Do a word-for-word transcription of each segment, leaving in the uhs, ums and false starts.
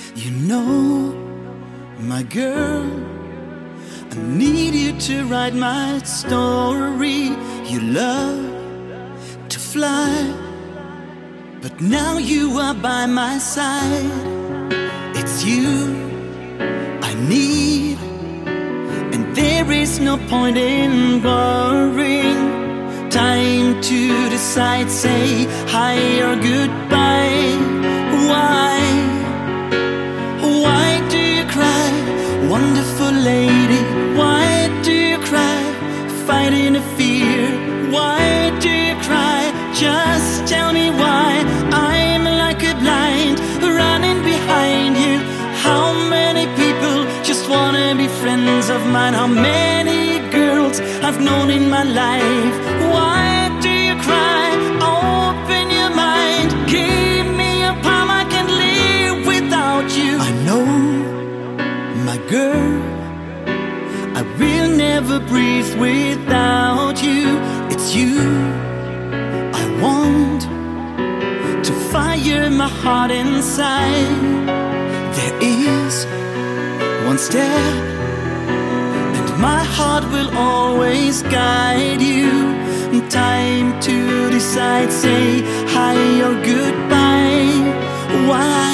You know, my girl, I need you to write my story. You love to fly, but now you are by my side. It's you I need, and there is no point in worrying. Time to decide, say hi or goodbye. Why? Why do you cry, wonderful lady? Why do you cry, fighting a fear? Why do you cry? Just tell me why. I'm like a blind, running behind you. How many people just wanna be friends of mine? How many girls I've known in my life? Why do you cry? Open your mind, give me a palm, I can live without you. I know, my girl, I will never breathe without you. It's you I want to fire my heart inside. There is one step, and my heart will always guide you. Time to decide, say hi or goodbye. Why?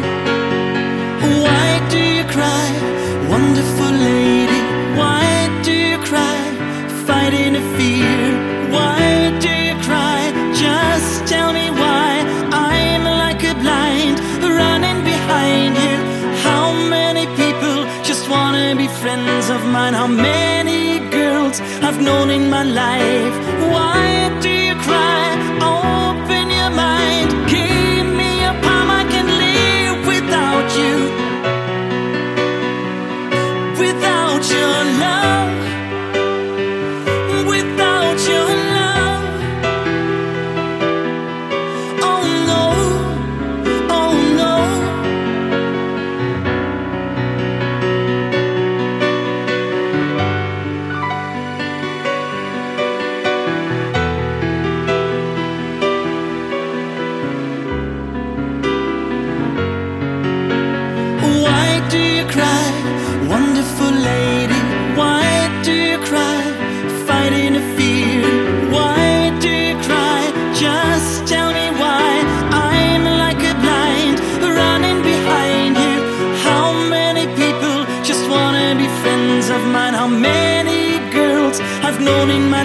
Why do you cry, wonderful lady? Why do you cry, fighting a fear? Why do you cry? Just tell me why. I'm like a blind, running behind you. How many people just wanna be friends of mine? How many girls I've known in my life? Why do you cry? Open your mind, give me a palm, I can live without you. Without your love, without your love. Oh no, oh no. Wonderful lady, why do you cry, fighting a fear? Why do you cry? Just tell me why. I'm like a blind, running behind you. How many people just wanna be friends of mine? How many girls I've known in my